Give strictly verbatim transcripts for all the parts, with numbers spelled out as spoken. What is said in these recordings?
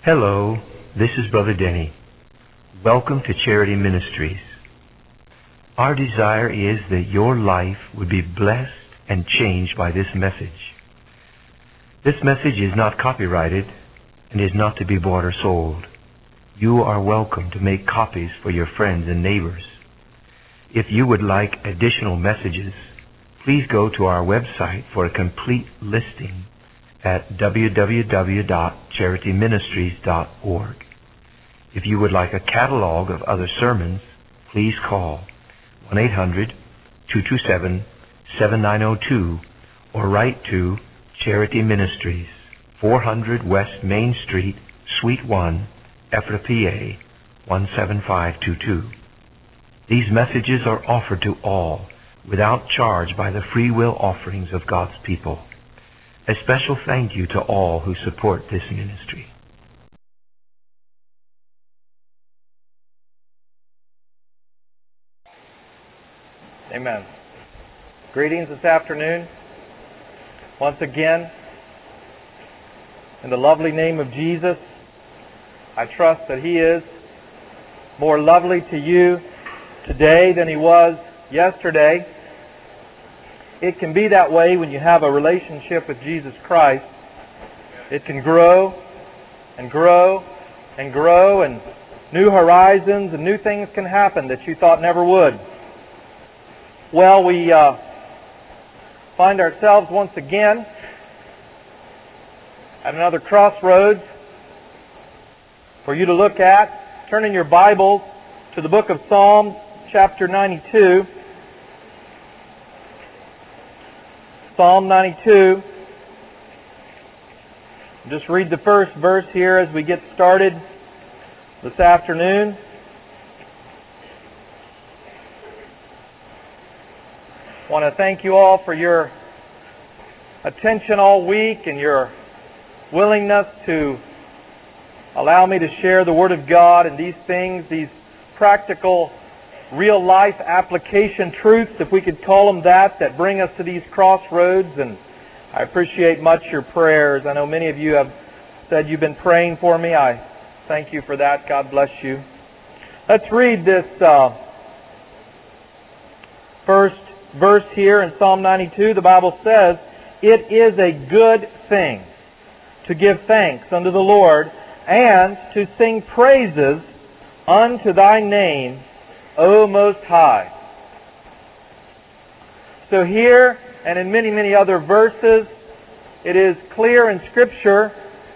Hello, this is Brother Denny. Welcome to Charity Ministries. Our desire is that your life would be blessed and changed by this message. This message is not copyrighted and is not to be bought or sold. You are welcome to make copies for your friends and neighbors. If you would like additional messages, please go to our website for a complete listing at w w w dot charity ministries dot org. If you would like a catalog of other sermons, please call one eight hundred two two seven seven nine zero two or write to Charity Ministries, four hundred West Main Street, Suite one, Ephrata, P A one seven five two two. These messages are offered to all without charge by the free will offerings of God's people. A special thank you to all who support this ministry. Amen. Greetings this afternoon. Once again, in the lovely name of Jesus, I trust that He is more lovely to you today than He was yesterday. It can be that way when you have a relationship with Jesus Christ. It can grow and grow and grow, and new horizons and new things can happen that you thought never would. Well, we uh, find ourselves once again at another crossroads for you to look at. Turn in your Bibles to the book of Psalms, chapter ninety-two. Psalm ninety-two. Just read the first verse here as we get started this afternoon. I want to thank you all for your attention all week and your willingness to allow me to share the Word of God and these things, these practical, real-life application truths, if we could call them that, that bring us to these crossroads. And I appreciate much your prayers. I know many of you have said you've been praying for me. I thank you for that. God bless you. Let's read this uh, first verse here in Psalm ninety-two. The Bible says, "It is a good thing to give thanks unto the Lord and to sing praises unto Thy name, O Most High." So here, and in many, many other verses, it is clear in Scripture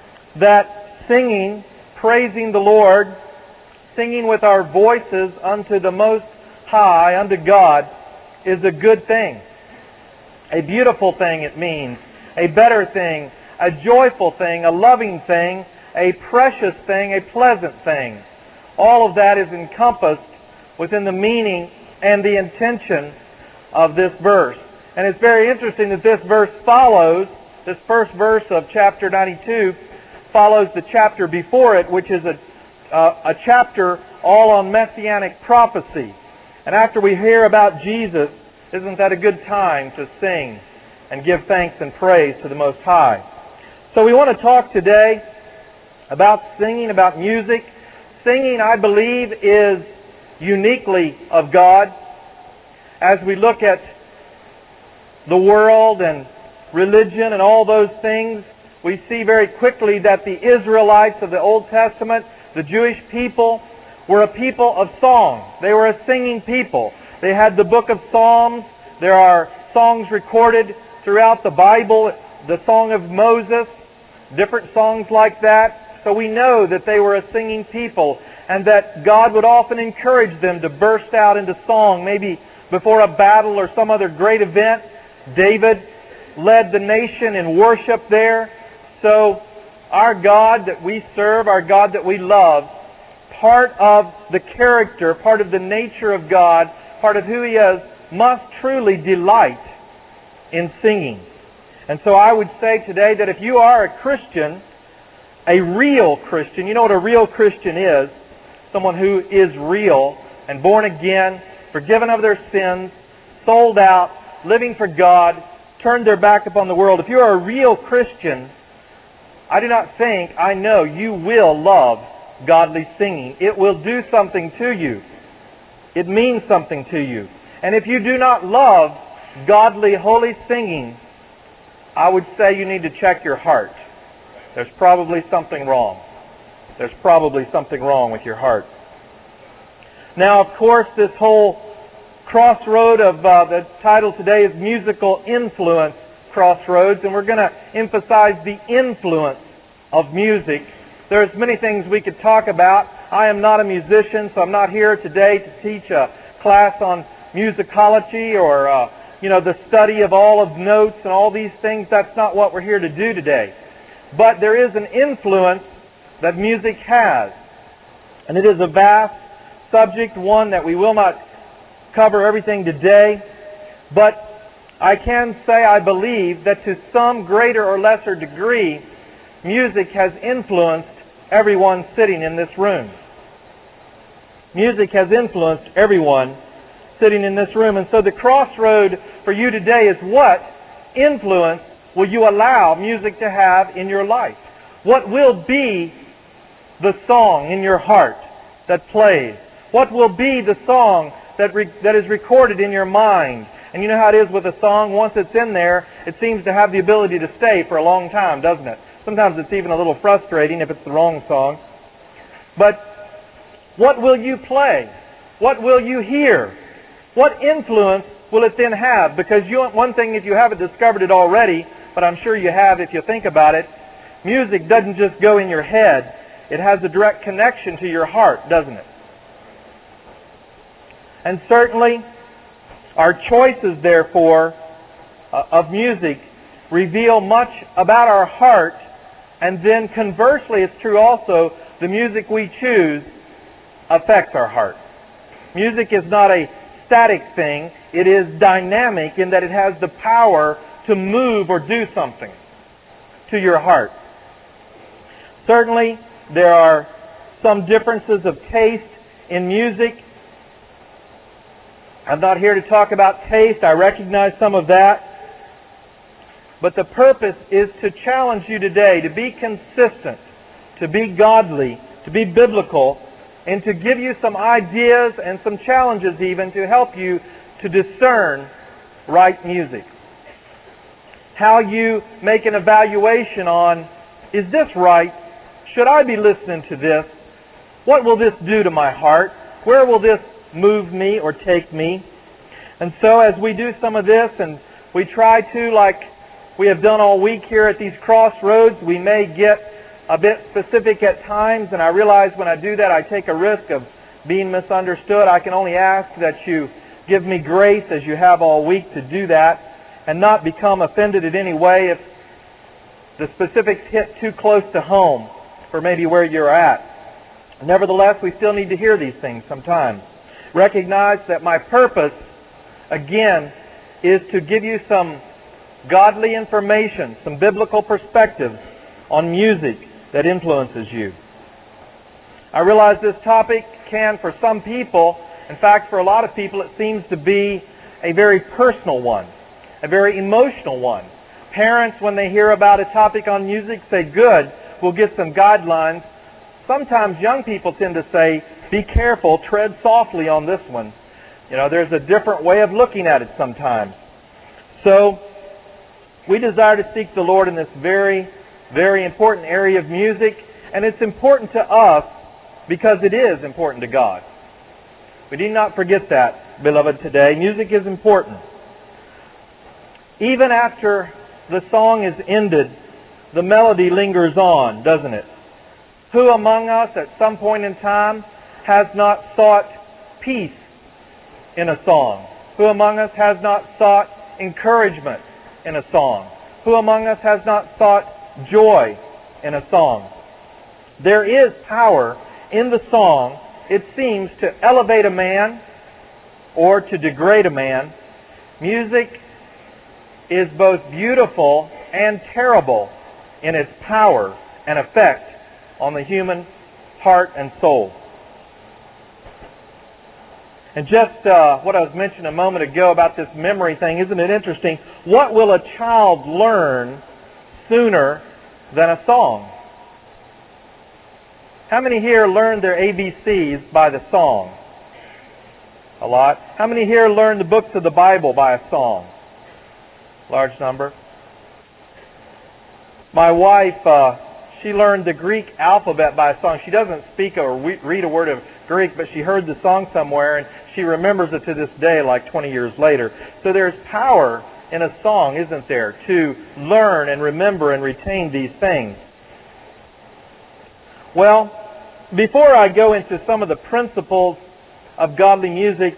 that singing, praising the Lord, singing with our voices unto the Most High, unto God, is a good thing. A beautiful thing, it means. A better thing. A joyful thing. A loving thing. A precious thing. A pleasant thing. All of that is encompassed within the meaning and the intention of this verse. And it's very interesting that this verse follows, this first verse of chapter ninety-two, follows the chapter before it, which is a, uh, a chapter all on messianic prophecy. And after we hear about Jesus, isn't that a good time to sing and give thanks and praise to the Most High? So we want to talk today about singing, about music. Singing, I believe, is uniquely of God. As we look at the world and religion and all those things, we see very quickly that the Israelites of the Old Testament, the Jewish people, were a people of song. They were a singing people. They had the book of Psalms. There are songs recorded throughout the Bible, the Song of Moses, different songs like that. So we know that they were a singing people, and that God would often encourage them to burst out into song, maybe before a battle or some other great event. David led the nation in worship there. So our God that we serve, our God that we love, part of the character, part of the nature of God, part of who He is, must truly delight in singing. And so I would say today that if you are a Christian, a real Christian, you know what a real Christian is? Someone who is real and born again, forgiven of their sins, sold out, living for God, turned their back upon the world. If you are a real Christian, I do not think, I know you will love godly singing. It will do something to you. It means something to you. And if you do not love godly, holy singing, I would say you need to check your heart. There's probably something wrong. There's probably something wrong with your heart. Now, of course, this whole crossroad of uh, the title today is Musical Influence Crossroads, and we're going to emphasize the influence of music. There's many things we could talk about. I am not a musician, so I'm not here today to teach a class on musicology or uh, you know, the study of all of notes and all these things. That's not what we're here to do today. But there is an influence that music has. And it is a vast subject, one that we will not cover everything today. But I can say I believe that to some greater or lesser degree, music has influenced everyone sitting in this room. Music has influenced everyone sitting in this room. And so the crossroad for you today is, what influence will you allow music to have in your life? What will be the song in your heart that plays? What will be the song that re- that is recorded in your mind? And you know how it is with a song. Once it's in there, it seems to have the ability to stay for a long time, doesn't it? Sometimes it's even a little frustrating if it's the wrong song. But what will you play? What will you hear? What influence will it then have? Because you, one thing, if you haven't discovered it already, but I'm sure you have if you think about it, music doesn't just go in your head. It has a direct connection to your heart, doesn't it? And certainly, our choices, therefore, uh, of music reveal much about our heart. And then conversely, it's true also, the music we choose affects our heart. Music is not a static thing. It is dynamic in that it has the power to move or do something to your heart. Certainly, there are some differences of taste in music. I'm not here to talk about taste. I recognize some of that. But the purpose is to challenge you today to be consistent, to be godly, to be biblical, and to give you some ideas and some challenges even to help you to discern right music. How you make an evaluation on, is this right? Should I be listening to this? What will this do to my heart? Where will this move me or take me? And so as we do some of this, and we try to, like we have done all week here at these crossroads, we may get a bit specific at times, and I realize when I do that I take a risk of being misunderstood. I can only ask that you give me grace as you have all week to do that, and not become offended in any way if the specifics hit too close to home for maybe where you're at. Nevertheless, we still need to hear these things sometimes. Recognize that my purpose, again, is to give you some godly information, some biblical perspectives on music that influences you. I realize this topic can, for some people, in fact, for a lot of people, it seems to be a very personal one, a very emotional one. Parents, when they hear about a topic on music, say, good, we'll get some guidelines. Sometimes young people tend to say, be careful, tread softly on this one. You know, there's a different way of looking at it sometimes. So, we desire to seek the Lord in this very, very important area of music. And it's important to us because it is important to God. We need not forget that, beloved, today. Music is important. Even after the song is ended, the melody lingers on, doesn't it? Who among us at some point in time has not sought peace in a song? Who among us has not sought encouragement in a song? Who among us has not sought joy in a song? There is power in the song, it seems, to elevate a man or to degrade a man. Music is both beautiful and terrible in its power and effect on the human heart and soul. And just uh, what I was mentioning a moment ago about this memory thing, isn't it interesting? What will a child learn sooner than a song. How many here learned their A B Cs by the song? A lot. How many here learned the books of the Bible by a song? Large number. My wife, uh, she learned the Greek alphabet by a song. She doesn't speak or read a word of Greek, but she heard the song somewhere, and she remembers it to this day, like twenty years later. So there's power in a song, isn't there, to learn and remember and retain these things. Well, before I go into some of the principles of godly music,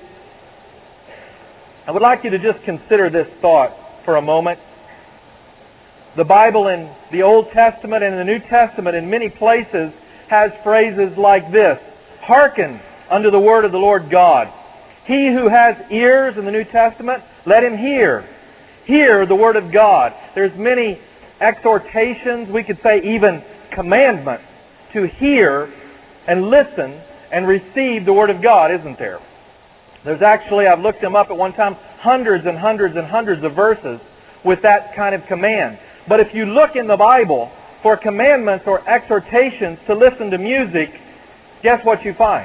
I would like you to just consider this thought for a moment. The Bible in the Old Testament and the New Testament in many places has phrases like this: hearken unto the word of the Lord God. He who has ears in the New Testament, let him hear. Hear the word of God. There's many exhortations, we could say even commandments, to hear and listen and receive the word of God, isn't there? There's actually, I've looked them up at one time, hundreds and hundreds and hundreds of verses with that kind of command. But if you look in the Bible for commandments or exhortations to listen to music, guess what you find?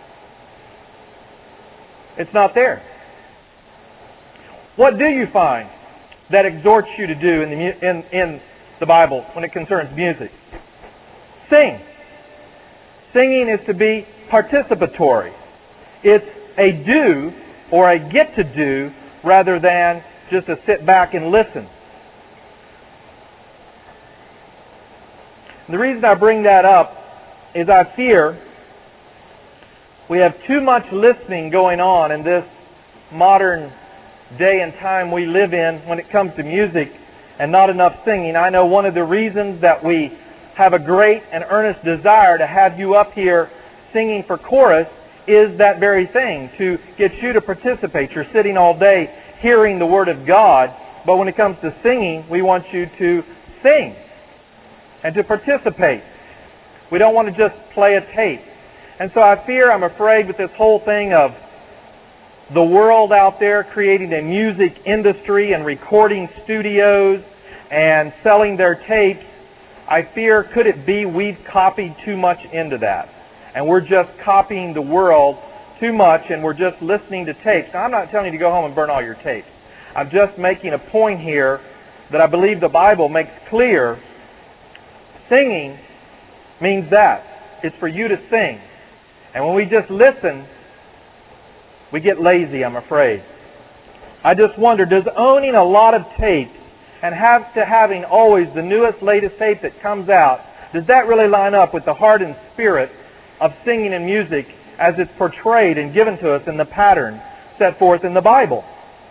It's not there. What do you find that exhorts you to do in the, in, in the Bible when it concerns music? Sing. Singing is to be participatory. It's a do or a get to do rather than just to sit back and listen. The reason I bring that up is I fear we have too much listening going on in this modern day and time we live in when it comes to music and not enough singing. I know one of the reasons that we have a great and earnest desire to have you up here singing for chorus is that very thing, to get you to participate. You're sitting all day hearing the Word of God, but when it comes to singing, we want you to sing and to participate. We don't want to just play a tape. And so I fear, I'm afraid, with this whole thing of the world out there creating a music industry and recording studios and selling their tapes, I fear, could it be we've copied too much into that? And we're just copying the world too much and we're just listening to tapes. Now, I'm not telling you to go home and burn all your tapes. I'm just making a point here that I believe the Bible makes clear. Singing means that. It's for you to sing. And when we just listen, we get lazy, I'm afraid. I just wonder, does owning a lot of tapes and have to having always the newest, latest tape that comes out, does that really line up with the heart and spirit of singing and music as it's portrayed and given to us in the pattern set forth in the Bible?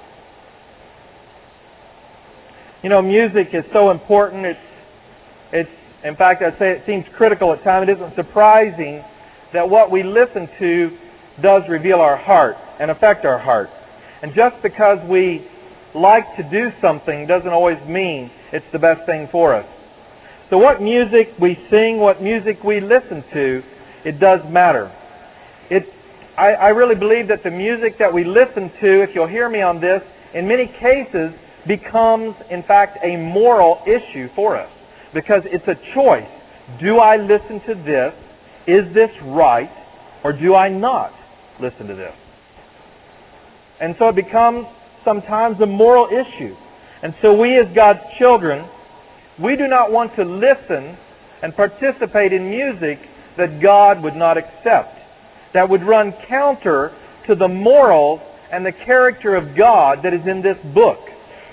You know, music is so important. It's, it's, in fact, I'd say it seems critical at times. It isn't surprising that what we listen to does reveal our heart and affect our heart. And just because we like to do something doesn't always mean it's the best thing for us. So what music we sing, what music we listen to, it does matter. It, I, I really believe that the music that we listen to, if you'll hear me on this, in many cases becomes, in fact, a moral issue for us. Because it's a choice. Do I listen to this? Is this right? Or do I not listen to this? And so it becomes sometimes a moral issue. And so we as God's children, we do not want to listen and participate in music that God would not accept, that would run counter to the morals and the character of God that is in this book.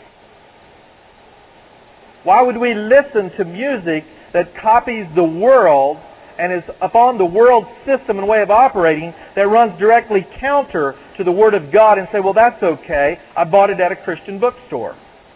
Why would we listen to music that copies the world and is upon the world's system and way of operating that runs directly counter to the Word of God and say, well, that's okay, I bought it at a Christian bookstore?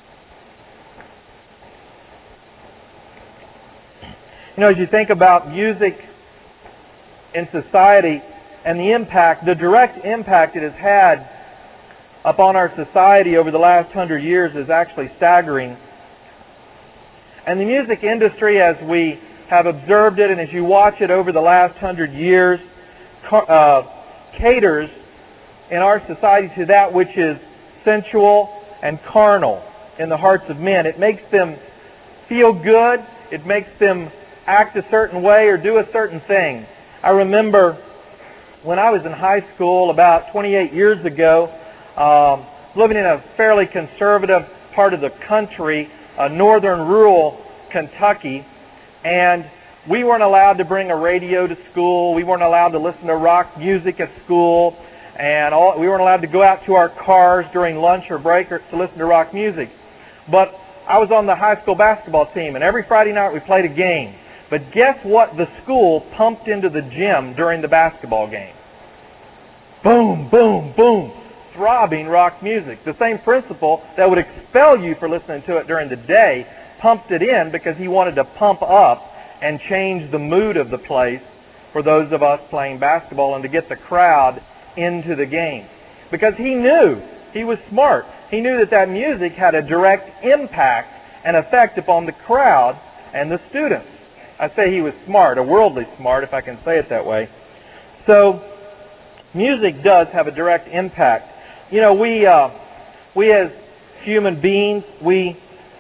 You know, as you think about music in society and the impact, the direct impact it has had upon our society over the last hundred years is actually staggering. And the music industry, as we have observed it and as you watch it over the last hundred years, uh, caters in our society to that which is sensual and carnal in the hearts of men. It makes them feel good. It makes them act a certain way or do a certain thing. I remember when I was in high school about twenty-eight years ago, um, living in a fairly conservative part of the country, uh, northern rural Kentucky, and we weren't allowed to bring a radio to school. We weren't allowed to listen to rock music at school, and all, we weren't allowed to go out to our cars during lunch or break or, to listen to rock music. But I was on the high school basketball team, and every Friday night we played a game. But guess what the school pumped into the gym during the basketball game? Boom, boom, boom. Throbbing rock music. The same principle that would expel you for listening to it during the day, pumped it in because he wanted to pump up and change the mood of the place for those of us playing basketball and to get the crowd into the game. Because he knew, he was smart, he knew that that music had a direct impact and effect upon the crowd and the students. I say he was smart, a worldly smart, if I can say it that way. So, music does have a direct impact. You know, we, uh, we as human beings, we,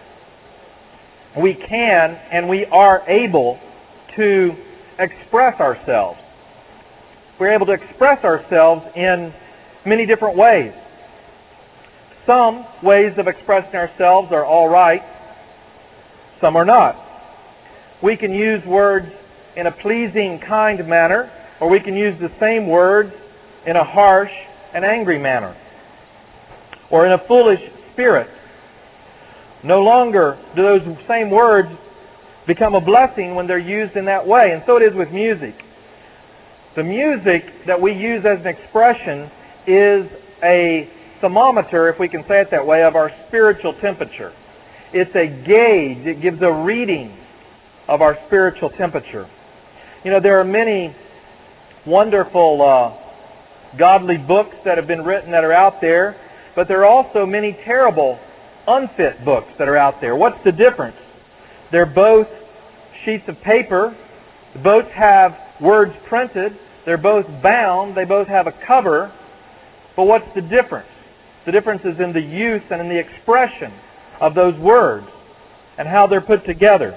we can and we are able to express ourselves. We're able to express ourselves in many different ways. Some ways of expressing ourselves are all right. Some are not. We can use words in a pleasing, kind manner, or we can use the same words in a harsh and angry manner, or in a foolish spirit. No longer do those same words become a blessing when they're used in that way, and so it is with music. The music that we use as an expression is a thermometer, if we can say it that way, of our spiritual temperature. It's a gauge. It gives a reading of our spiritual temperature. You know, there are many wonderful uh, godly books that have been written that are out there, but there are also many terrible, unfit books that are out there. What's the difference? They're both sheets of paper. Both have words printed. They're both bound. They both have a cover. But what's the difference? The difference is in the use and in the expression of those words and how they're put together.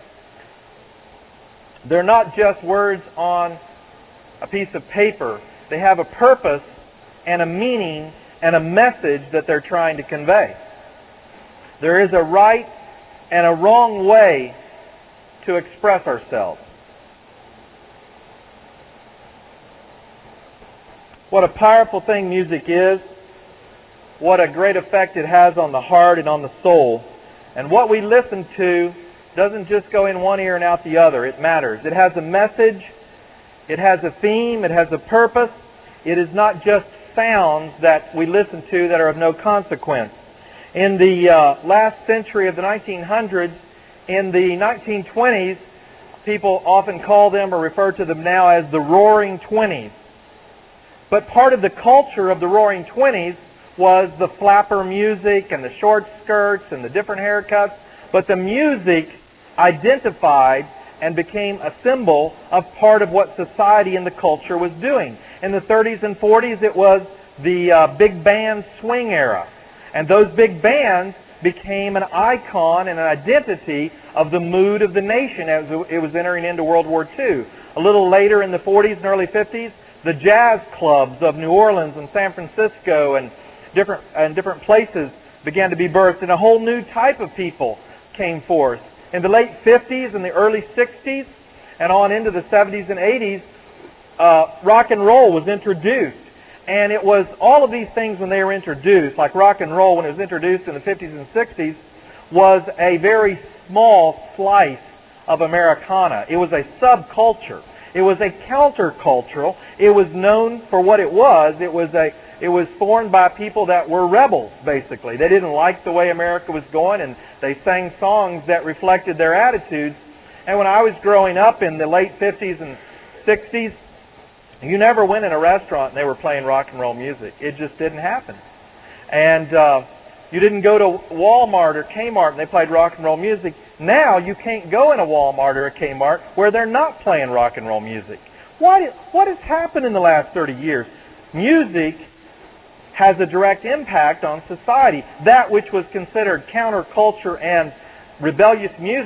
They're not just words on a piece of paper. They have a purpose and a meaning and a message that they're trying to convey. There is a right and a wrong way to express ourselves. What a powerful thing music is. What a great effect it has on the heart and on the soul. And what we listen to doesn't just go in one ear and out the other. It matters. It has a message. It has a theme. It has a purpose. It is not just sounds that we listen to that are of no consequence. In the uh, last century of the nineteen hundreds, in the nineteen twenties, people often call them or refer to them now as the Roaring Twenties. But part of the culture of the Roaring Twenties was the flapper music and the short skirts and the different haircuts. But the music identified and became a symbol of part of what society and the culture was doing. In the thirties and forties, it was the uh, big band swing era. And those big bands became an icon and an identity of the mood of the nation as it was entering into World War Two. A little later in the forties and early fifties, the jazz clubs of New Orleans and San Francisco and different, and different places began to be birthed, and a whole new type of people came forth. In the late fifties and the early sixties and on into the seventies and eighties, uh, rock and roll was introduced. And it was all of these things when they were introduced, like rock and roll when it was introduced in the fifties and sixties, was a very small slice of Americana. It was a subculture. It was a countercultural. It was known for what it was. It was a It was formed by people that were rebels, basically. They didn't like the way America was going, and they sang songs that reflected their attitudes. And when I was growing up in the late fifties and sixties, you never went in a restaurant and they were playing rock and roll music. It just didn't happen. And uh, you didn't go to Walmart or Kmart and they played rock and roll music. Now you can't go in a Walmart or a Kmart where they're not playing rock and roll music. What, what has happened in the last thirty years? Music has a direct impact on society. That which was considered counterculture and rebellious music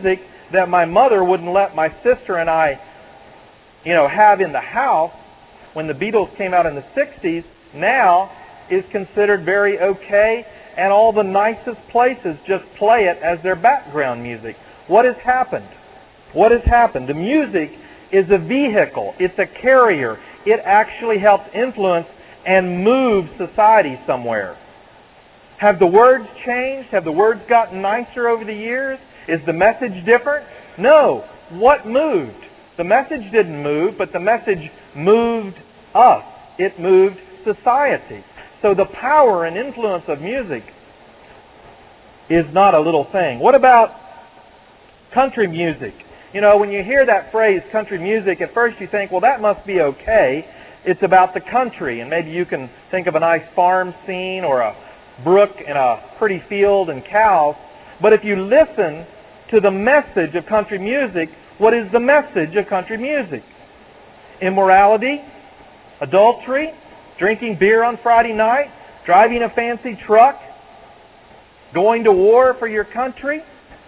that my mother wouldn't let my sister and I, you know, have in the house when the Beatles came out in the sixties, now is considered very okay, and all the nicest places just play it as their background music. What has happened? What has happened? The music is a vehicle. It's a carrier. It actually helps influence and move society somewhere. Have the words changed? Have the words gotten nicer over the years? Is the message different? No. What moved? The message didn't move, but the message moved us. It moved society. So the power and influence of music is not a little thing. What about country music? You know, when you hear that phrase, country music, at first you think, well, that must be okay. It's about the country, and maybe you can think of a nice farm scene or a brook and a pretty field and cows. But if you listen to the message of country music, what is the message of country music? Immorality, adultery, drinking beer on Friday night, driving a fancy truck, going to war for your country.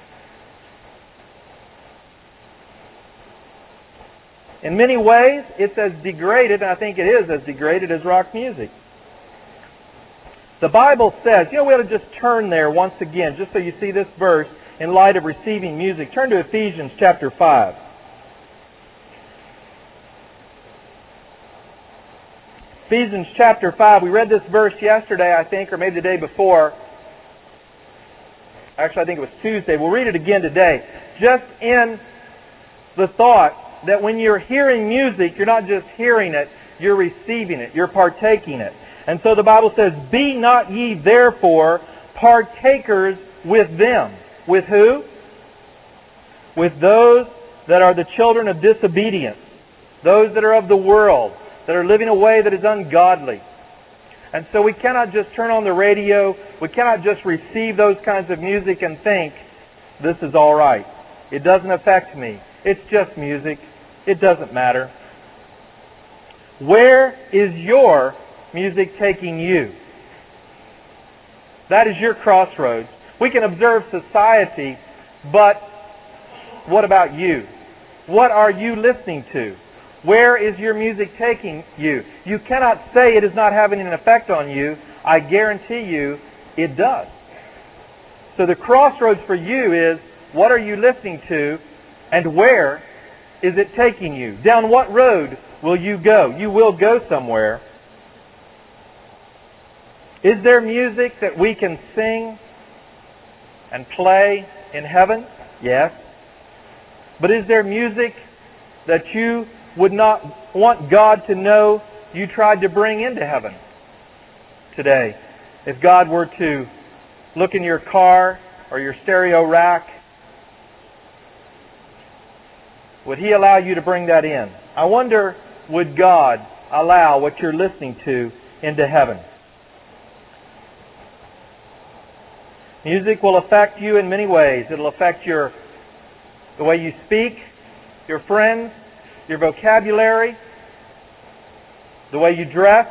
In many ways, it's as degraded, and I think it is as degraded as rock music. The Bible says, you know, we ought to just turn there once again, just so you see this verse in light of receiving music. Turn to Ephesians chapter five. Ephesians chapter five. We read this verse yesterday, I think, or maybe the day before. Actually, I think it was Tuesday. We'll read it again today. Just in the thought that when you're hearing music, you're not just hearing it, you're receiving it, you're partaking it. And so the Bible says, be not ye therefore partakers with them. With who? With those that are the children of disobedience. Those that are of the world, that are living a way that is ungodly. And so we cannot just turn on the radio, we cannot just receive those kinds of music and think, this is all right. It doesn't affect me. It's just music. It doesn't matter. Where is your music taking you? That is your crossroads. We can observe society, but what about you? What are you listening to? Where is your music taking you? You cannot say it is not having an effect on you. I guarantee you it does. So the crossroads for you is, what are you listening to, and where is it taking you? Down what road will you go? You will go somewhere. Is there music that we can sing and play in heaven? Yes. But is there music that you would not want God to know you tried to bring into heaven today? If God were to look in your car or your stereo rack, would He allow you to bring that in? I wonder, would God allow what you're listening to into heaven? Music will affect you in many ways. It'll affect your the way you speak, your friends, your vocabulary, the way you dress.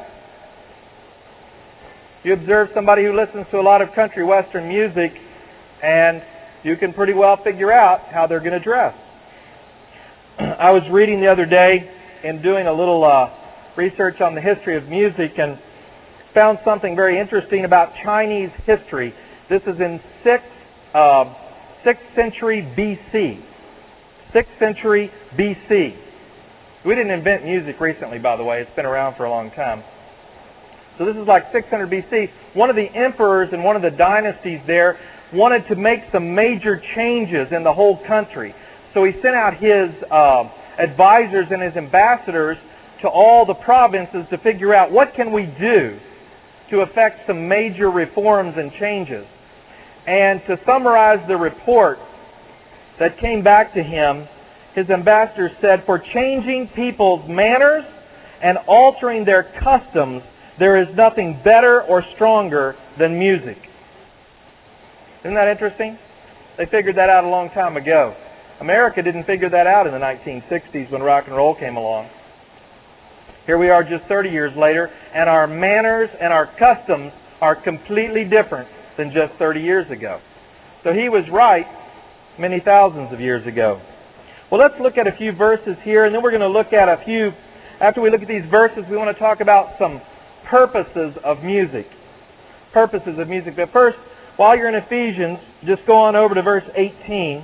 You observe somebody who listens to a lot of country western music, and you can pretty well figure out how they're going to dress. I was reading the other day and doing a little uh, research on the history of music, and found something very interesting about Chinese history. This is in sixth, uh, sixth century B C. sixth century B C. We didn't invent music recently, by the way. It's been around for a long time. So this is like six hundred B C. One of the emperors in one of the dynasties there wanted to make some major changes in the whole country. So he sent out his uh, advisors and his ambassadors to all the provinces to figure out what can we do to effect some major reforms and changes. And to summarize the report that came back to him, his ambassadors said, for changing people's manners and altering their customs, there is nothing better or stronger than music. Isn't that interesting? They figured that out a long time ago. America didn't figure that out in the nineteen sixties when rock and roll came along. Here we are just thirty years later, and our manners and our customs are completely different than just thirty years ago. So he was right many thousands of years ago. Well, let's look at a few verses here, and then we're going to look at a few, after we look at these verses, we want to talk about some purposes of music. Purposes of music. But first, while you're in Ephesians, just go on over to verse eighteen.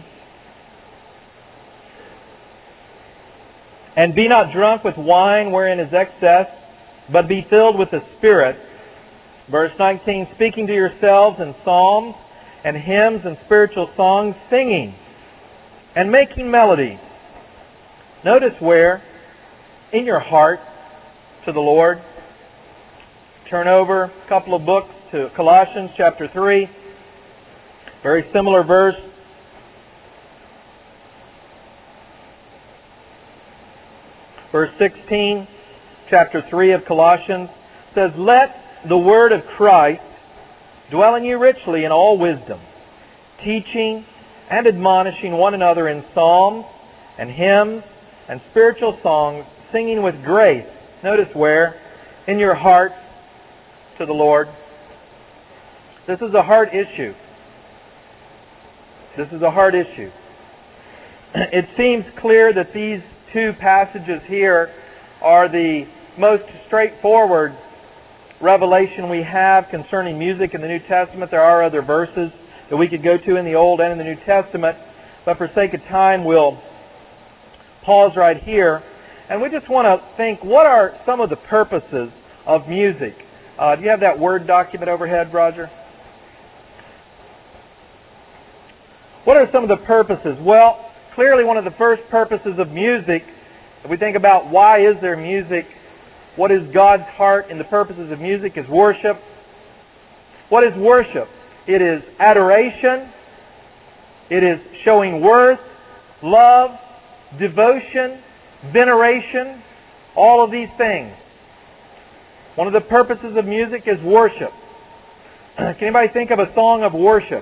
And be not drunk with wine wherein is excess, but be filled with the Spirit. Verse nineteen, speaking to yourselves in psalms and hymns and spiritual songs, singing and making melody. Notice where? In your heart to the Lord. Turn over a couple of books to Colossians chapter three. Very similar verse. Verse sixteen, chapter three of Colossians says, let the word of Christ dwell in you richly in all wisdom, teaching and admonishing one another in psalms and hymns and spiritual songs, singing with grace. Notice where? In your heart to the Lord. This is a heart issue. This is a heart issue. It seems clear that these two passages here are the most straightforward revelation we have concerning music in the New Testament. There are other verses that we could go to in the Old and in the New Testament, but for sake of time we'll pause right here, and we just want to think, what are some of the purposes of music? Uh, do you have that Word document overhead, Roger? What are some of the purposes? Well, clearly one of the first purposes of music, if we think about why is there music, what is God's heart in the purposes of music, is worship. What is worship? It is adoration. It is showing worth, love, devotion, veneration, all of these things. One of the purposes of music is worship. Can anybody think of a song of worship?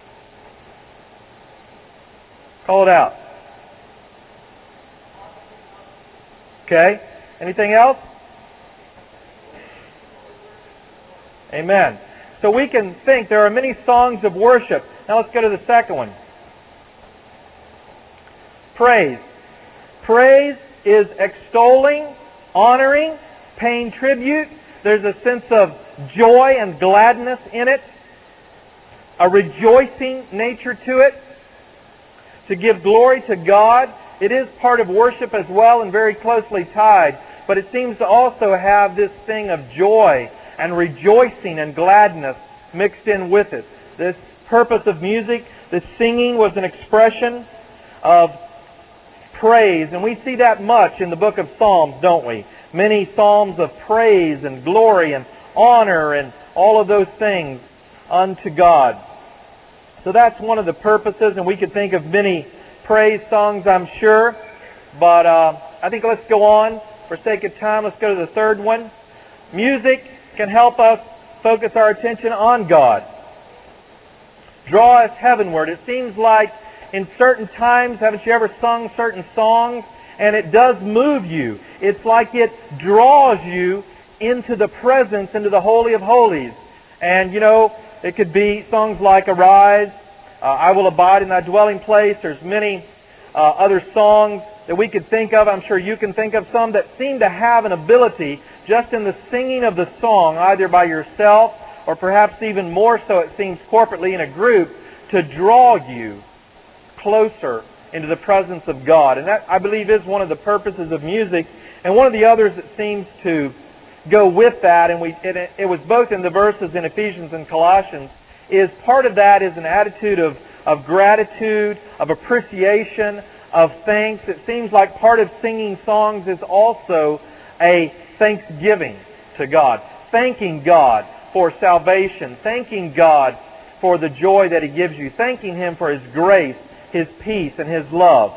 Call it out. Okay. Anything else? Amen. So we can think there are many songs of worship. Now let's go to the second one. Praise. Praise is extolling, honoring, paying tribute. There's a sense of joy and gladness in it, a rejoicing nature to it, to give glory to God. It is part of worship as well and very closely tied, but it seems to also have this thing of joy and rejoicing and gladness mixed in with it. This purpose of music, this singing, was an expression of praise, and we see that much in the book of Psalms, don't we? Many psalms of praise and glory and honor and all of those things unto God. So that's one of the purposes, and we could think of many praise songs, I'm sure. But uh, I think let's go on. For sake of time, let's go to the third one. Music can help us focus our attention on God. Draw us heavenward. It seems like in certain times, haven't you ever sung certain songs? And it does move you. It's like it draws you into the presence, into the Holy of Holies. And, you know, it could be songs like Arise, uh, I Will Abide in Thy Dwelling Place. There's many uh, other songs that we could think of. I'm sure you can think of some that seem to have an ability just in the singing of the song, either by yourself or perhaps even more so, it seems, corporately in a group, to draw you closer into the presence of God. And that, I believe, is one of the purposes of music. And one of the others that seems to go with that, and we it, it was both in the verses in Ephesians and Colossians, is part of that is an attitude of, of gratitude, of appreciation, of thanks. It seems like part of singing songs is also a thanksgiving to God. Thanking God for salvation. Thanking God for the joy that He gives you. Thanking Him for His grace, His peace, and His love.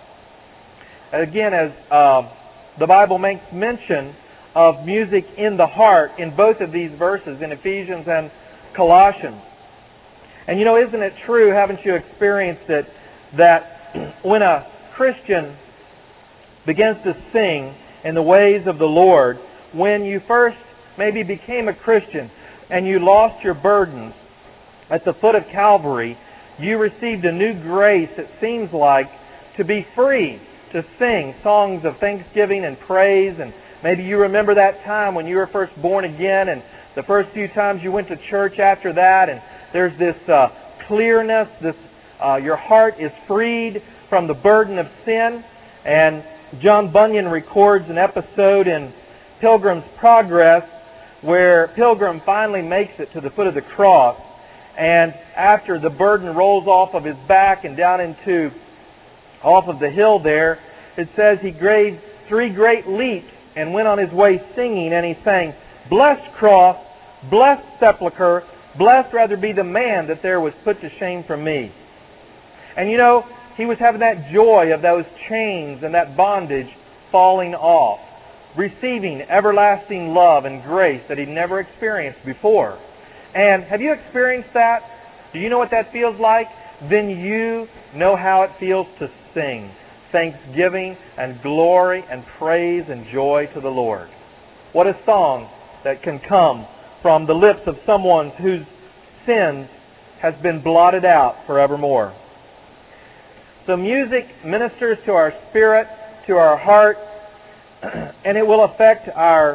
Again, as uh, the Bible makes mention of music in the heart in both of these verses, in Ephesians and Colossians. And you know, isn't it true, haven't you experienced it, that when a Christian begins to sing in the ways of the Lord, when you first maybe became a Christian and you lost your burdens at the foot of Calvary, you received a new grace, it seems like, to be free to sing songs of thanksgiving and praise. And maybe you remember that time when you were first born again and the first few times you went to church after that, and there's this uh, clearness, this uh, your heart is freed from the burden of sin. And John Bunyan records an episode in Pilgrim's Progress where Pilgrim finally makes it to the foot of the cross, and after the burden rolls off of his back and down into off of the hill there, it says he gave three great leaps and went on his way singing, and he sang, "Blessed cross, blessed sepulchre, blessed rather be the man that there was put to shame from me." And you know, he was having that joy of those chains and that bondage falling off, receiving everlasting love and grace that he'd never experienced before. And have you experienced that? Do you know what that feels like? Then you know how it feels to sing thanksgiving and glory and praise and joy to the Lord. What a song that can come from the lips of someone whose sins has been blotted out forevermore. So music ministers to our spirit, to our heart, and it will affect our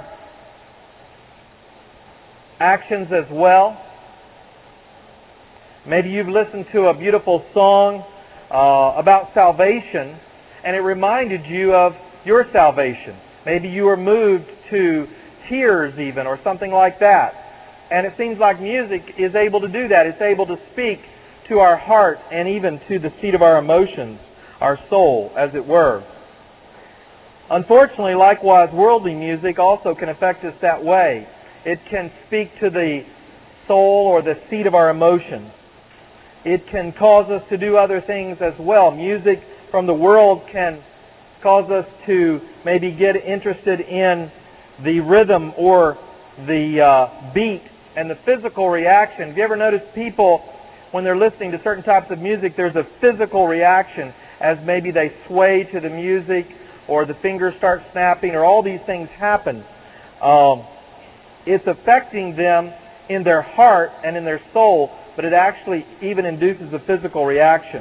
actions as well. Maybe you've listened to a beautiful song uh, about salvation, and it reminded you of your salvation. Maybe you were moved to tears even, or something like that. And it seems like music is able to do that. It's able to speak to our heart and even to the seat of our emotions, our soul, as it were. Unfortunately, likewise, worldly music also can affect us that way. It can speak to the soul or the seat of our emotions. It can cause us to do other things as well. Music from the world can cause us to maybe get interested in the rhythm or the uh, beat and the physical reaction. Have you ever noticed people, when they're listening to certain types of music, there's a physical reaction as maybe they sway to the music or the fingers start snapping or all these things happen. Um, it's affecting them in their heart and in their soul, but it actually even induces a physical reaction.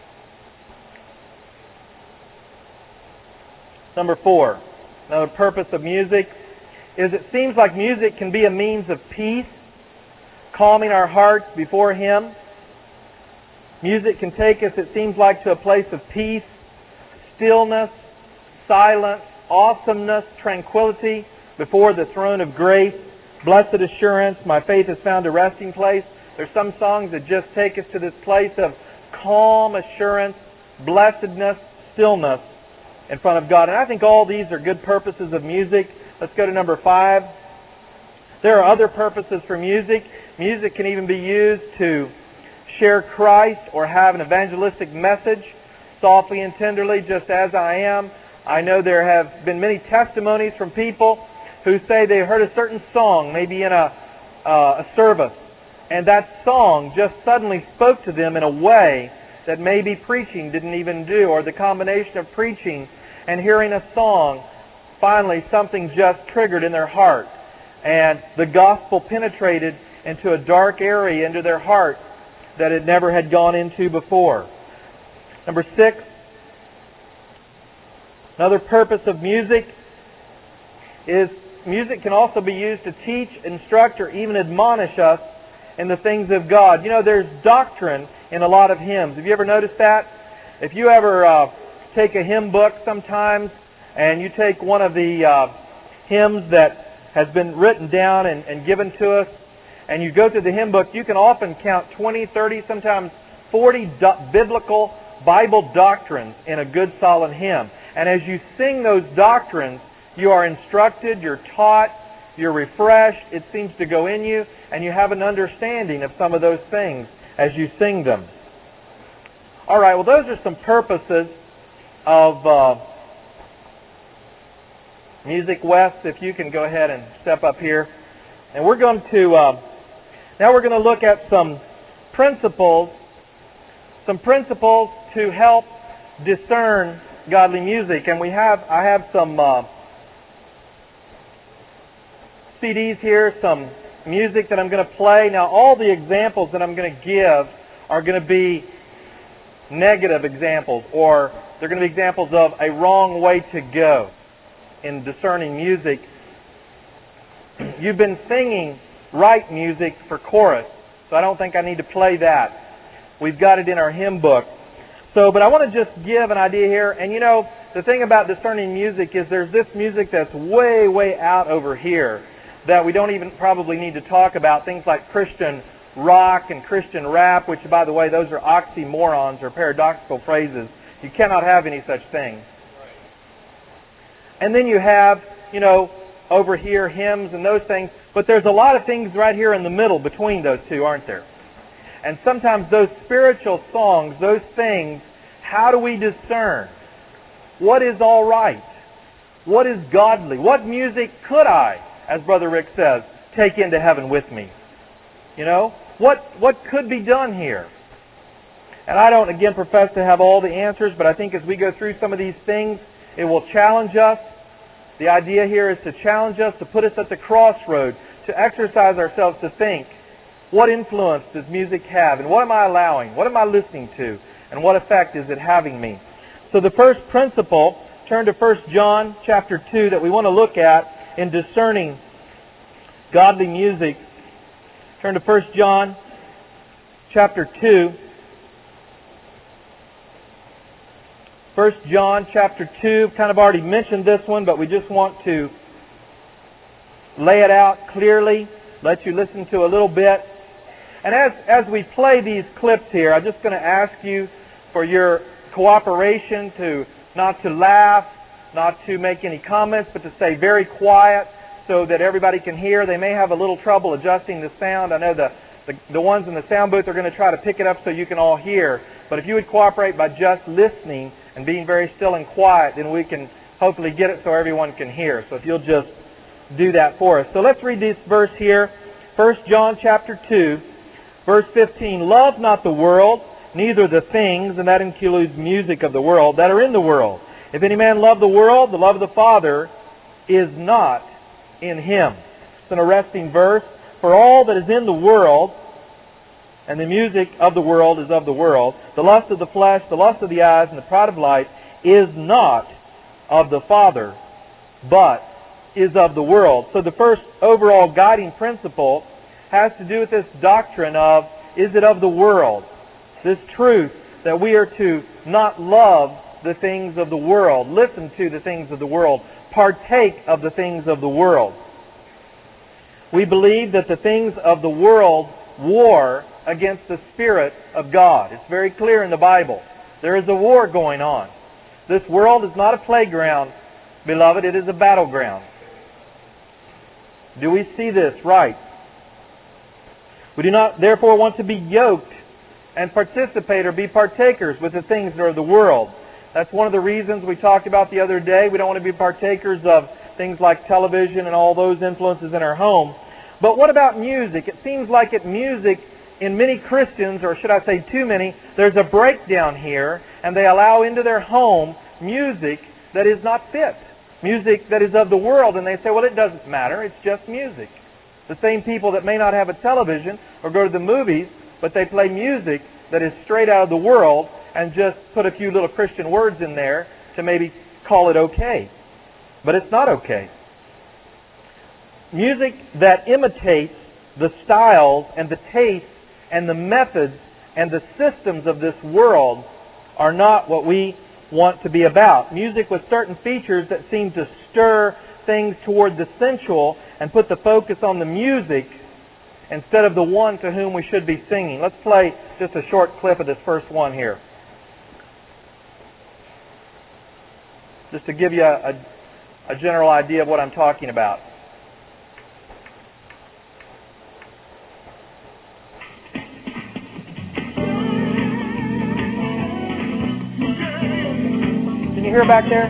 Number four, another purpose of music is it seems like music can be a means of peace, calming our hearts before Him. Music can take us, it seems like, to a place of peace, stillness, silence, awesomeness, tranquility before the throne of grace. Blessed assurance, my faith has found a resting place. There's some songs that just take us to this place of calm assurance, blessedness, stillness in front of God. And I think all these are good purposes of music. Let's go to number five. There are other purposes for music. Music can even be used to share Christ or have an evangelistic message, softly and tenderly, just as I am. I know there have been many testimonies from people who say they heard a certain song, maybe in a, uh, a service, and that song just suddenly spoke to them in a way that maybe preaching didn't even do, or the combination of preaching and hearing a song, finally something just triggered in their heart, and the gospel penetrated into a dark area into their heart that it never had gone into before. Number six, another purpose of music is music can also be used to teach, instruct, or even admonish us in the things of God. You know, there's doctrine in a lot of hymns. Have you ever noticed that? If you ever uh, take a hymn book sometimes and you take one of the uh, hymns that has been written down and, and given to us, and you go through the hymn book, you can often count twenty, thirty, sometimes forty do- biblical Bible doctrines in a good solid hymn. And as you sing those doctrines, you are instructed, you're taught, you're refreshed, it seems to go in you, and you have an understanding of some of those things as you sing them. All right, well, those are some purposes of uh, music. Wes, if you can go ahead and step up here. And we're going to, uh, now we're going to look at some principles, some principles to help discern godly music. And we have, I have some uh, C Ds here, some music that I'm going to play. Now, all the examples that I'm going to give are going to be negative examples, or they're going to be examples of a wrong way to go in discerning music. You've been singing right music for chorus, so I don't think I need to play that. We've got it in our hymn book. So, but I want to just give an idea here. And you know, the thing about discerning music is there's this music that's way, way out over here that we don't even probably need to talk about. Things like Christian rock and Christian rap, which, by the way, those are oxymorons or paradoxical phrases. You cannot have any such thing. And then you have, you know, over here, hymns and those things. But there's a lot of things right here in the middle between those two, aren't there? And sometimes those spiritual songs, those things, how do we discern? What is all right? What is godly? What music could I, as Brother Rick says, take into heaven with me? You know? What, what could be done here? And I don't, again, profess to have all the answers, but I think as we go through some of these things, it will challenge us. The idea here is to challenge us, to put us at the crossroad, to exercise ourselves to think, what influence does music have? And what am I allowing? What am I listening to? And what effect is it having me? So the first principle, turn to First John chapter two, that we want to look at in discerning godly music. Turn to First John chapter two. First John chapter two, kind of already mentioned this one, but we just want to lay it out clearly, let you listen to a little bit. And as, as we play these clips here, I'm just going to ask you for your cooperation to not to laugh, not to make any comments, but to stay very quiet so that everybody can hear. They may have a little trouble adjusting the sound. I know the, the, the ones in the sound booth are going to try to pick it up so you can all hear. But if you would cooperate by just listening and being very still and quiet, then we can hopefully get it so everyone can hear. So if you'll just do that for us. So let's read this verse here. First John chapter two, verse fifteen. Love not the world, neither the things, and that includes music of the world, that are in the world. If any man love the world, the love of the Father is not in him. It's an arresting verse. For all that is in the world, and the music of the world is of the world, the lust of the flesh, the lust of the eyes, and the pride of life is not of the Father, but is of the world. So the first overall guiding principle has to do with this doctrine of, is it of the world? This truth that we are to not love the things of the world, listen to the things of the world, partake of the things of the world. We believe that the things of the world war against the Spirit of God. It's very clear in the Bible. There is a war going on. This world is not a playground, beloved. It is a battleground. Do we see this right? We do not therefore want to be yoked and participate or be partakers with the things that are of the world. That's one of the reasons we talked about the other day. We don't want to be partakers of things like television and all those influences in our home. But what about music? It seems like it music in many Christians, or should I say too many, there's a breakdown here, and they allow into their home music that is not fit. Music that is of the world, and they say, well, it doesn't matter, it's just music. The same people that may not have a television or go to the movies, but they play music that is straight out of the world and just put a few little Christian words in there to maybe call it okay. But it's not okay. Music that imitates the styles and the tastes and the methods and the systems of this world are not what we want to be about. Music with certain features that seem to stir things toward the sensual and put the focus on the music instead of the one to whom we should be singing. Let's play just a short clip of this first one here. Just to give you a, a, a general idea of what I'm talking about. Can you hear back there?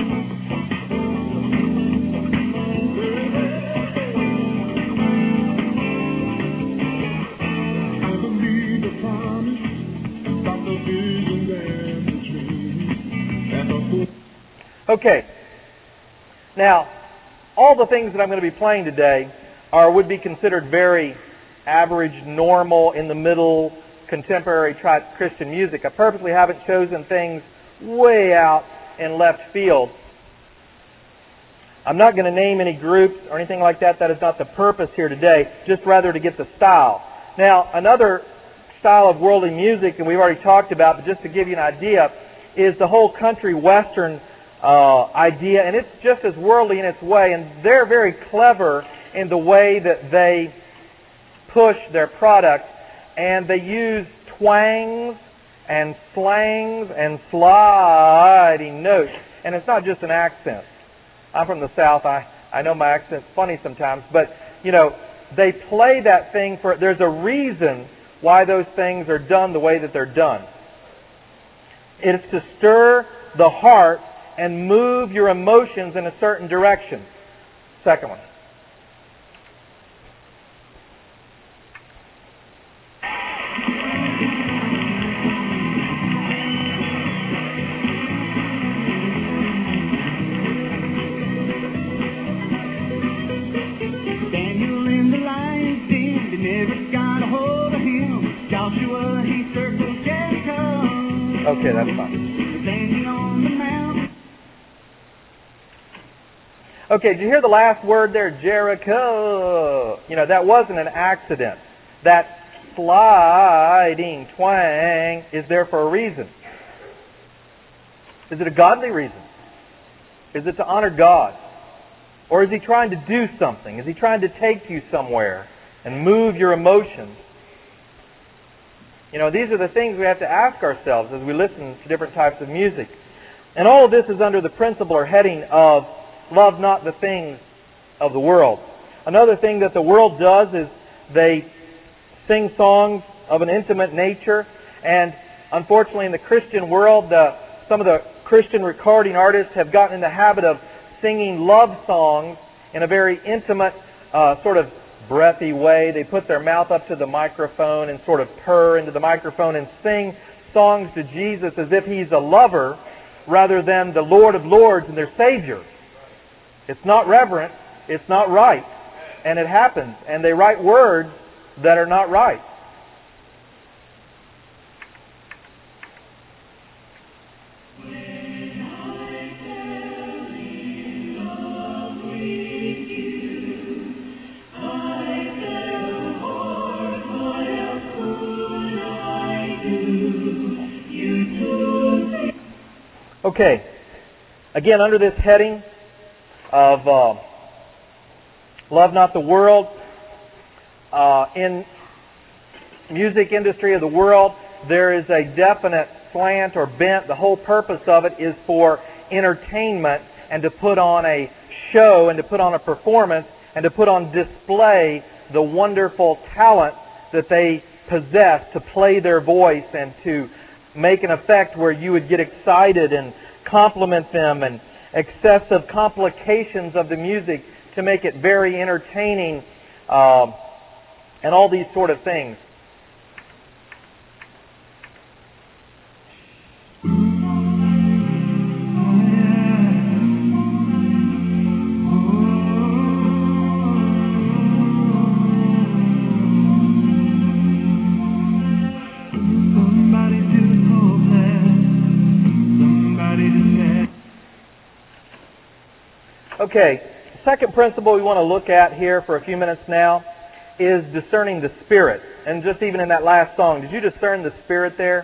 Okay. Now, all the things that I'm going to be playing today are would be considered very average, normal, in the middle, contemporary type Christian music. I purposely haven't chosen things way out in left field. I'm not going to name any groups or anything like that. That is not the purpose here today, just rather to get the style. Now, another style of worldly music, and we've already talked about, but just to give you an idea, is the whole country western uh, idea, and it's just as worldly in its way, and they're very clever in the way that they push their product, and they use twangs and slangs and sliding notes, and it's not just an accent. I'm from the South. I, I know my accent's funny sometimes, but, you know, they play that thing for, there's a reason why those things are done the way that they're done. It's to stir the heart and move your emotions in a certain direction. Second one. Okay, that's fine. Okay, did you hear the last word there? Jericho. You know, that wasn't an accident. That sliding twang is there for a reason. Is it a godly reason? Is it to honor God? Or is He trying to do something? Is He trying to take you somewhere and move your emotions? You know, these are the things we have to ask ourselves as we listen to different types of music. And all of this is under the principle or heading of love not the things of the world. Another thing that the world does is they sing songs of an intimate nature. And unfortunately in the Christian world, the, some of the Christian recording artists have gotten in the habit of singing love songs in a very intimate uh, sort of breathy way. They put their mouth up to the microphone and sort of purr into the microphone and sing songs to Jesus as if He's a lover rather than the Lord of Lords and their Savior. It's not reverent. It's not right. And it happens. And they write words that are not right. Okay, again, under this heading of uh, love not the world, uh, in music industry of the world, there is a definite slant or bent. The whole purpose of it is for entertainment and to put on a show and to put on a performance and to put on display the wonderful talent that they possess to play their voice and to make an effect where you would get excited and compliment them, and excessive complications of the music to make it very entertaining, uh, and all these sort of things. Okay, the second principle we want to look at here for a few minutes now is discerning the Spirit. And just even in that last song, did you discern the Spirit there?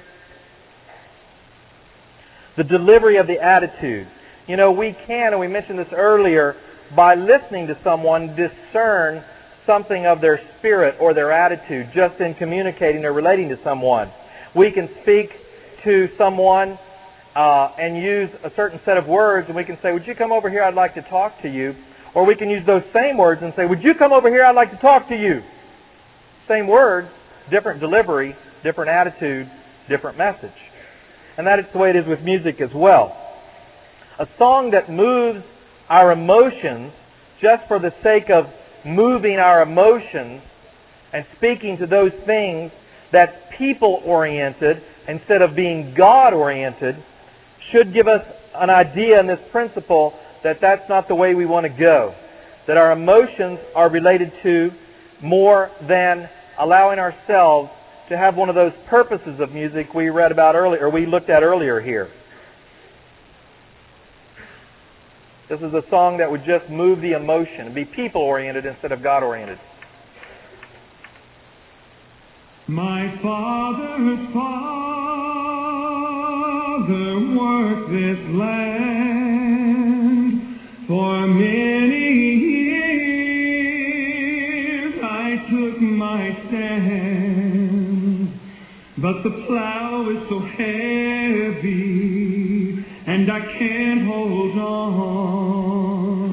The delivery of the attitude. You know, we can, and we mentioned this earlier, by listening to someone, discern something of their spirit or their attitude just in communicating or relating to someone. We can speak to someone Uh, and use a certain set of words, and we can say, would you come over here, I'd like to talk to you. Or we can use those same words and say, would you come over here, I'd like to talk to you. Same words, different delivery, different attitude, different message. And that is the way it is with music as well. A song that moves our emotions just for the sake of moving our emotions and speaking to those things that's people-oriented instead of being God-oriented should give us an idea in this principle that that's not the way we want to go. That our emotions are related to more than allowing ourselves to have one of those purposes of music we read about earlier, or we looked at earlier here. This is a song that would just move the emotion and be people-oriented instead of God-oriented. My father's father worked this land for many years. I took my stand, but the plow is so heavy and I can't hold on.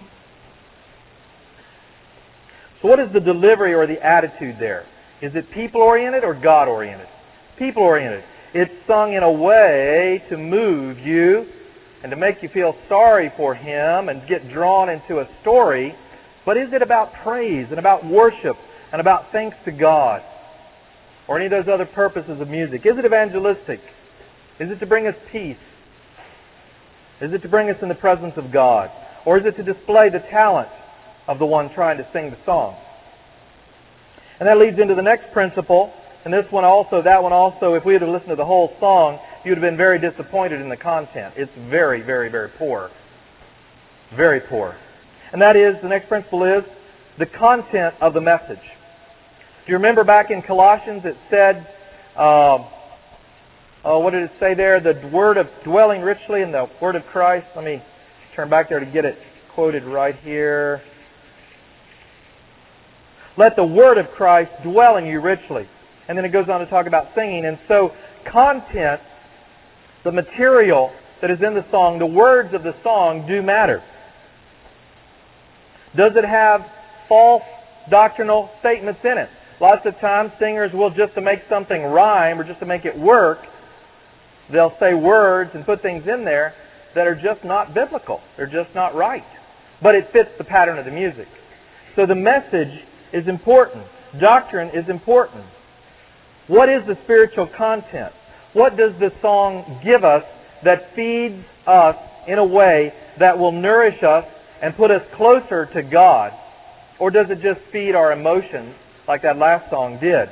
So what is the delivery or the attitude there? Is it people-oriented or God-oriented? People-oriented. It's sung in a way to move you and to make you feel sorry for Him and get drawn into a story. But is it about praise and about worship and about thanks to God? Or any of those other purposes of music? Is it evangelistic? Is it to bring us peace? Is it to bring us in the presence of God? Or is it to display the talent of the one trying to sing the song? And that leads into the next principle. And this one also, that one also, if we had listened to the whole song, you would have been very disappointed in the content. It's very, very, very poor. Very poor. And that is, the next principle is, the content of the message. Do you remember back in Colossians it said, um, oh, what did it say there? The word of dwelling richly in the word of Christ. Let me turn back there to get it quoted right here. Let the word of Christ dwell in you richly. And then it goes on to talk about singing. And so, content, the material that is in the song, the words of the song do matter. Does it have false doctrinal statements in it? Lots of times singers will, just to make something rhyme or just to make it work, they'll say words and put things in there that are just not biblical. They're just not right. But it fits the pattern of the music. So the message is important. Doctrine is important. What is the spiritual content? What does the song give us that feeds us in a way that will nourish us and put us closer to God? Or does it just feed our emotions like that last song did?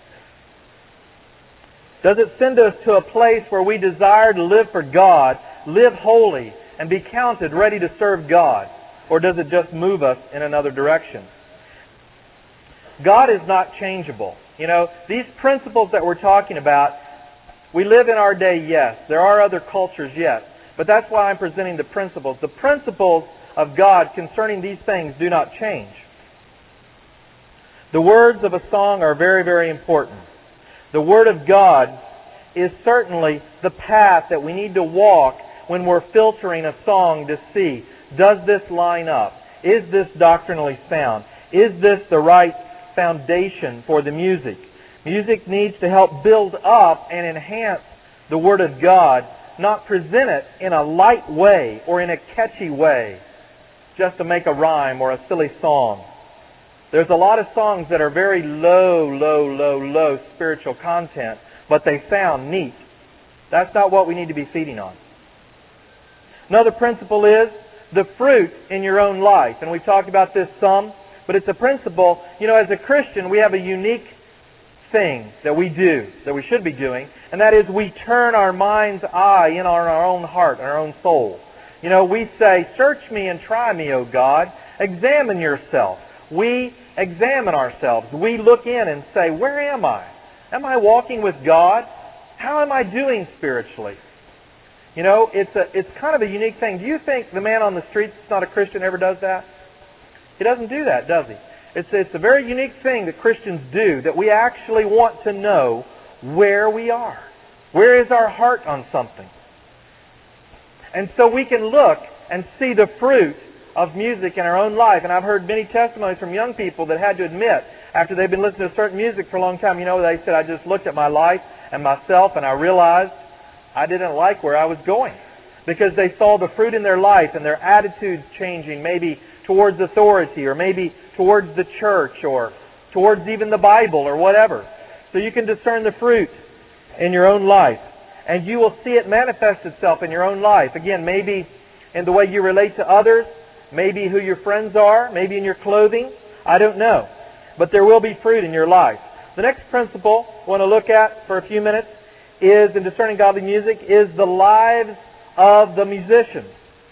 Does it send us to a place where we desire to live for God, live holy, and be counted ready to serve God? Or does it just move us in another direction? God is not changeable. You know, these principles that we're talking about, we live in our day, yes. There are other cultures, yes. But that's why I'm presenting the principles. The principles of God concerning these things do not change. The words of a song are very, very important. The Word of God is certainly the path that we need to walk when we're filtering a song to see, does this line up? Is this doctrinally sound? Is this the right foundation for the music? Music needs to help build up and enhance the Word of God, not present it in a light way or in a catchy way, just to make a rhyme or a silly song. There's a lot of songs that are very low, low, low, low spiritual content, but they sound neat. That's not what we need to be feeding on. Another principle is the fruit in your own life. And we've talked about this some, but it's a principle. You know, as a Christian, we have a unique thing that we do, that we should be doing, and that is we turn our mind's eye in on our own heart, our own soul. You know, we say, search me and try me, O God. Examine yourself. We examine ourselves. We look in and say, where am I? Am I walking with God? How am I doing spiritually? You know, it's a it's kind of a unique thing. Do you think the man on the street that's not a Christian ever does that? He doesn't do that, does he? It's, it's a very unique thing that Christians do, that we actually want to know where we are. Where is our heart on something? And so we can look and see the fruit of music in our own life. And I've heard many testimonies from young people that had to admit, after they've been listening to certain music for a long time, you know, they said, I just looked at my life and myself and I realized I didn't like where I was going. Because they saw the fruit in their life and their attitudes changing, maybe towards authority or maybe towards the church or towards even the Bible or whatever. So you can discern the fruit in your own life. And you will see it manifest itself in your own life. Again, maybe in the way you relate to others, maybe who your friends are, maybe in your clothing. I don't know. But there will be fruit in your life. The next principle I want to look at for a few minutes is, in discerning godly music, is the lives of the musicians.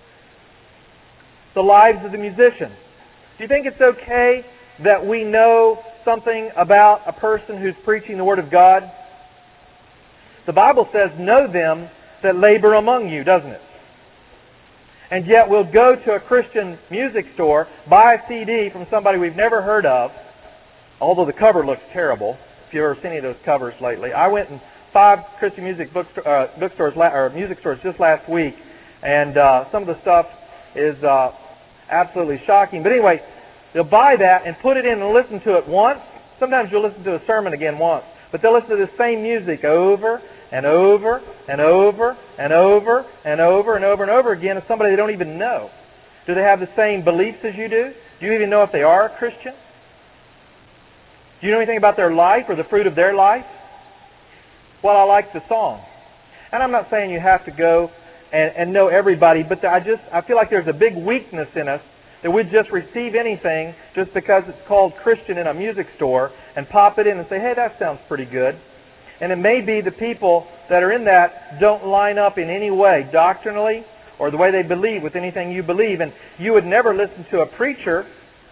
The lives of the musicians. Do you think it's okay that we know something about a person who's preaching the Word of God? The Bible says, know them that labor among you, doesn't it? And yet we'll go to a Christian music store, buy a C D from somebody we've never heard of, although the cover looks terrible. If you've ever seen any of those covers lately. I went in five Christian music bookstore, uh, bookstores or music stores just last week, and uh, some of the stuff is uh, absolutely shocking. But anyway, they'll buy that and put it in and listen to it once. Sometimes you'll listen to a sermon again once. But they'll listen to the same music over and over and over and over and over and over and over again as somebody they don't even know. Do they have the same beliefs as you do? Do you even know if they are a Christian? Do you know anything about their life or the fruit of their life? Well, I like the song. And I'm not saying you have to go and, and know everybody, but I just I feel like there's a big weakness in us that we just receive anything just because it's called Christian in a music store and pop it in and say, hey, that sounds pretty good. And it may be the people that are in that don't line up in any way doctrinally or the way they believe with anything you believe. And you would never listen to a preacher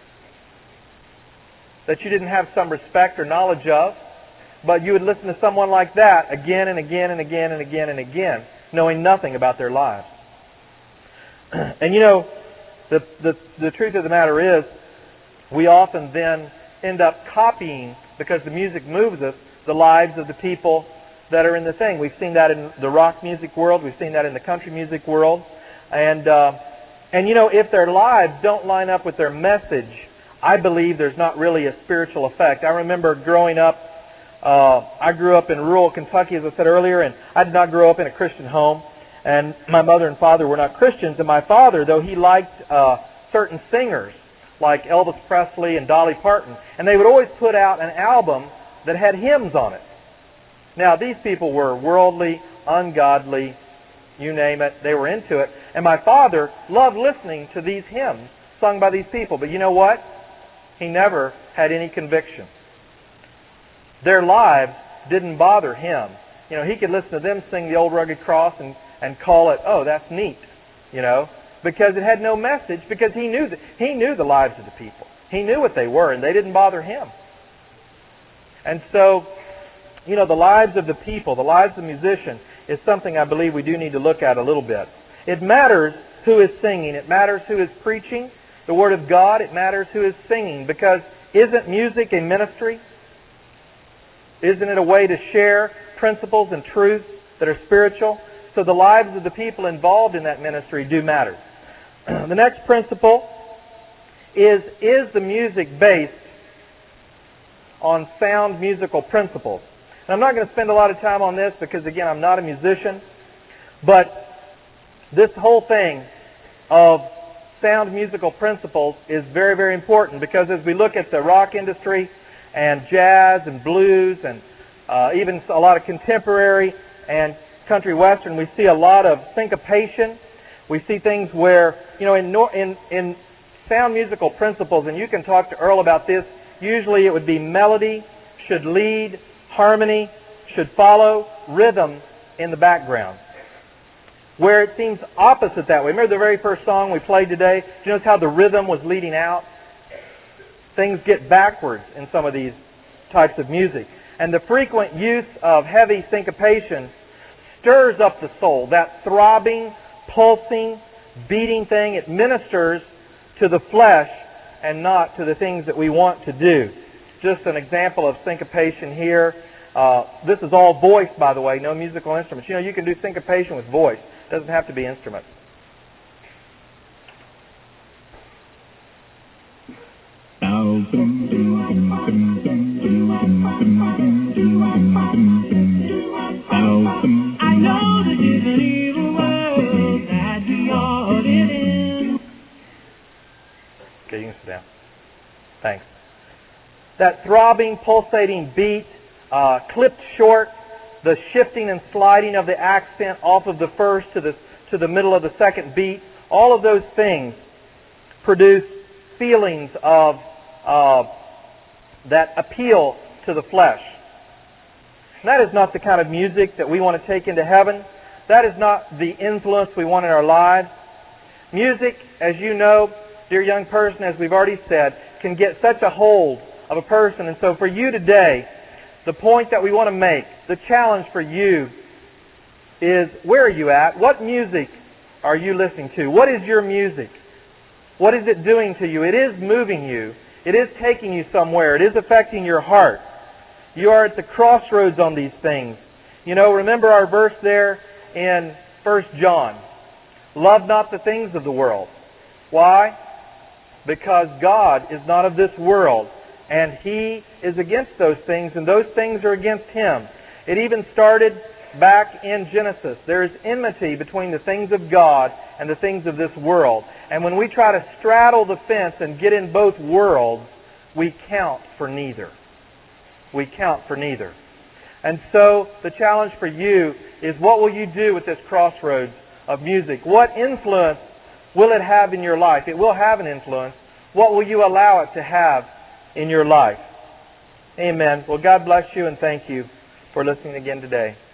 that you didn't have some respect or knowledge of, but you would listen to someone like that again and again and again and again and again, knowing nothing about their lives. And you know, the, the, the truth of the matter is, we often then end up copying, because the music moves us, the lives of the people that are in the thing. We've seen that in the rock music world. We've seen that in the country music world. And, uh, and you know, if their lives don't line up with their message, I believe there's not really a spiritual effect. I remember growing up, uh, I grew up in rural Kentucky, as I said earlier, and I did not grow up in a Christian home. And my mother and father were not Christians. And my father, though he liked uh, certain singers, like Elvis Presley and Dolly Parton, and they would always put out an album that had hymns on it. Now, these people were worldly, ungodly, you name it, they were into it. And my father loved listening to these hymns sung by these people. But you know what? He never had any conviction. Their lives didn't bother him. You know, he could listen to them sing the Old Rugged Cross and, and call it, oh, that's neat, you know, because it had no message, because he knew that he knew the lives of the people. He knew what they were, and they didn't bother him. And so, you know, the lives of the people, the lives of the musician, is something I believe we do need to look at a little bit. It matters who is singing. It matters who is preaching the Word of God. It matters who is singing, because isn't music a ministry? Isn't it a way to share principles and truths that are spiritual? So the lives of the people involved in that ministry do matter. The next principle is, is the music based on sound musical principles? And I'm not going to spend a lot of time on this because, again, I'm not a musician. But this whole thing of sound musical principles is very, very important, because as we look at the rock industry and jazz and blues and uh, even a lot of contemporary and country western, we see a lot of syncopation. We see things where, you know, in, in, in sound musical principles, and you can talk to Earl about this, usually it would be melody should lead, harmony should follow, rhythm in the background. Where it seems opposite that way. Remember the very first song we played today? Do you notice how the rhythm was leading out? Things get backwards in some of these types of music. And the frequent use of heavy syncopation stirs up the soul. That throbbing, pulsing, beating thing, it ministers to the flesh and not to the things that we want to do. Just an example of syncopation here. Uh, this is all voice, by the way, no musical instruments. You know, you can do syncopation with voice. It doesn't have to be instruments. I know that you believe a word that we are in. Okay, you can sit down. Thanks. That throbbing, pulsating beat, uh, clipped short, the shifting and sliding of the accent off of the first to the to the middle of the second beat, all of those things produce feelings of uh, that appeal to the flesh. And that is not the kind of music that we want to take into heaven. That is not the influence we want in our lives. Music, as you know, dear young person, as we've already said, can get such a hold of a person. And so for you today, the point that we want to make, the challenge for you is, where are you at? What music are you listening to? What is your music? What is it doing to you? It is moving you. It is taking you somewhere. It is affecting your heart. You are at the crossroads on these things. You know, remember our verse there in First John. Love not the things of the world. Why? Because God is not of this world, and He is against those things, and those things are against Him. It even started back in Genesis. There is enmity between the things of God and the things of this world. And when we try to straddle the fence and get in both worlds, we count for neither. We count for neither. And so the challenge for you is, what will you do with this crossroads of music? What influence will it have in your life? It will have an influence. What will you allow it to have in your life? Amen. Well, God bless you, and thank you for listening again today.